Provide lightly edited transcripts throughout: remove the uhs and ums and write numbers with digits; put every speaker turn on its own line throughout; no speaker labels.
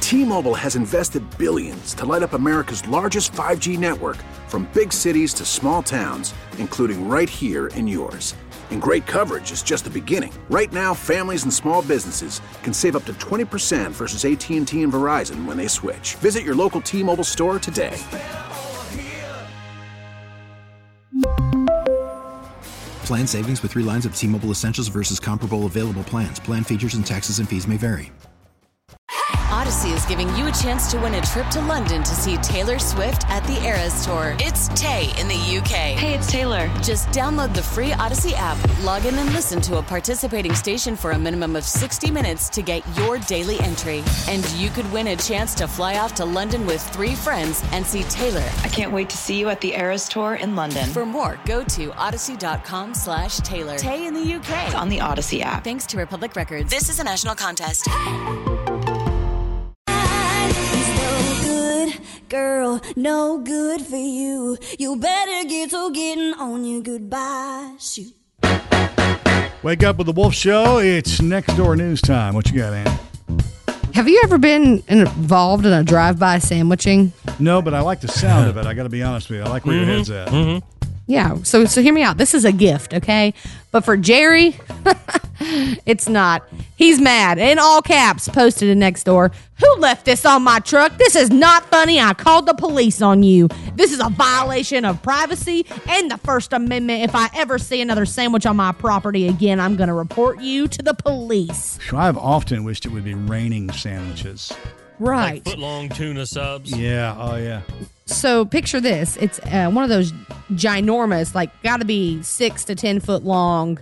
T-Mobile has invested billions to light up America's largest 5G network, from big cities to small towns, including right here in yours. And great coverage is just the beginning. Right now, families and small businesses can save up to 20% versus AT&T and Verizon when they switch. Visit your local T-Mobile store today.
Plan savings with 3 lines of T-Mobile Essentials versus comparable available plans. Plan features and taxes and fees may vary.
Odyssey is giving you a chance to win a trip to London to see Taylor Swift at the Eras Tour. It's Tay in the UK.
Hey, it's Taylor.
Just download the free Odyssey app, log in and listen to a participating station for a minimum of 60 minutes to get your daily entry. And you could win a chance to fly off to London with 3 friends and see Taylor.
I can't wait to see you at the Eras Tour in London.
For more, go to odyssey.com/Taylor. Tay in the UK.
It's on the Odyssey app.
Thanks to Republic Records. This is a national contest.
Girl, no good for you. You better get to getting on your goodbye shoot.
Wake up with the Wolf Show. It's Next Door News time. What you got, Ann?
Have you ever been involved in a drive-by sandwiching?
No, but I like the sound of it. I got to be honest with you. I like where your head's at.
Mm-hmm. Yeah, so hear me out. This is a gift, okay? But for Jerry, it's not. He's mad. In all caps, posted in Next Door. Who left this on my truck? This is not funny. I called the police on you. This is a violation of privacy and the First Amendment. If I ever see another sandwich on my property again, I'm going to report you to the police.
I've often wished it would be raining sandwiches.
Right.
Like foot-long tuna subs.
Yeah, oh yeah.
So picture this. It's one of those ginormous, like got to be 6 to 10 foot long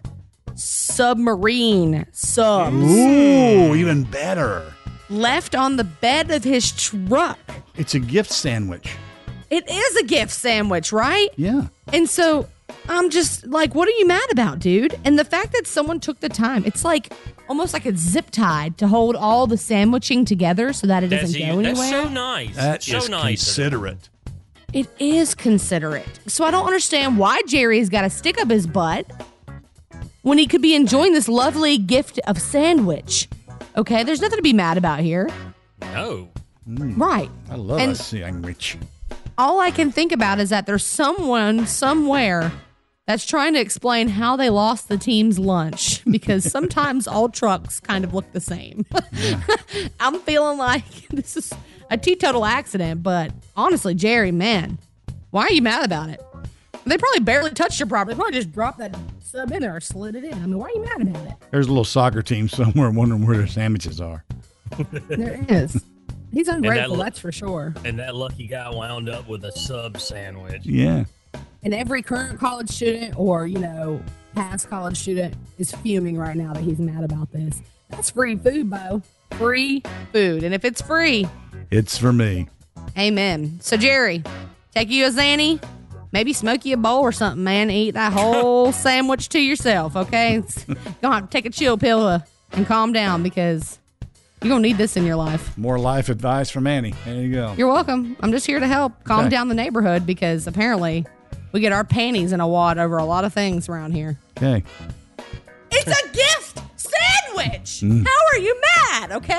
submarine subs.
Ooh, even better.
Left on the bed of his truck.
It's a gift sandwich.
It is a gift sandwich, right?
Yeah.
And so I'm just like, what are you mad about, dude? And the fact that someone took the time, it's like almost like a zip tied to hold all the sandwiching together so that it doesn't go anywhere.
That's so nice.
That
so
is
nice.
Considerate.
It is considerate. So I don't understand why Jerry's got to stick up his butt when he could be enjoying this lovely gift of sandwich. Okay, there's nothing to be mad about here.
No.
Right.
I love a sandwich.
All I can think about is that there's someone somewhere that's trying to explain how they lost the team's lunch, because sometimes all trucks kind of look the same. Yeah. I'm feeling like this is a teetotal accident, but honestly, Jerry, man, why are you mad about it? They probably barely touched your property. They probably just dropped that sub in there or slid it in. I mean, why are you mad about it?
There's a little soccer team somewhere wondering where their sandwiches are.
There is. He's ungrateful, that's for sure.
And that lucky guy wound up with a sub sandwich.
Yeah.
And every current college student or, past college student is fuming right now that he's mad about this. That's free food, Bo. Free food. And if it's free,
it's for me.
Amen. So, Jerry, take you a Zanny, maybe smoke you a bowl or something, man. Eat that whole sandwich to yourself, okay? You're going to have to take a chill pill and calm down, because you're going to need this in your life.
More life advice from Annie. There you go.
You're welcome. I'm just here to help calm down the neighborhood, because apparently we get our panties in a wad over a lot of things around here.
Okay.
It's a gift sandwich. How are you mad, okay?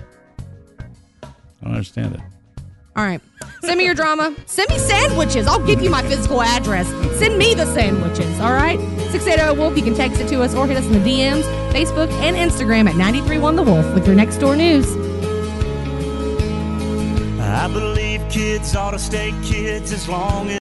I don't understand it.
All right. Send me your drama. Send me sandwiches. I'll give you my physical address. Send me the sandwiches, all right? 680-WOLF. You can text it to us or hit us in the DMs, Facebook, and Instagram at 93.1 The Wolf with your Next Door News.
I believe kids ought to stay kids as long as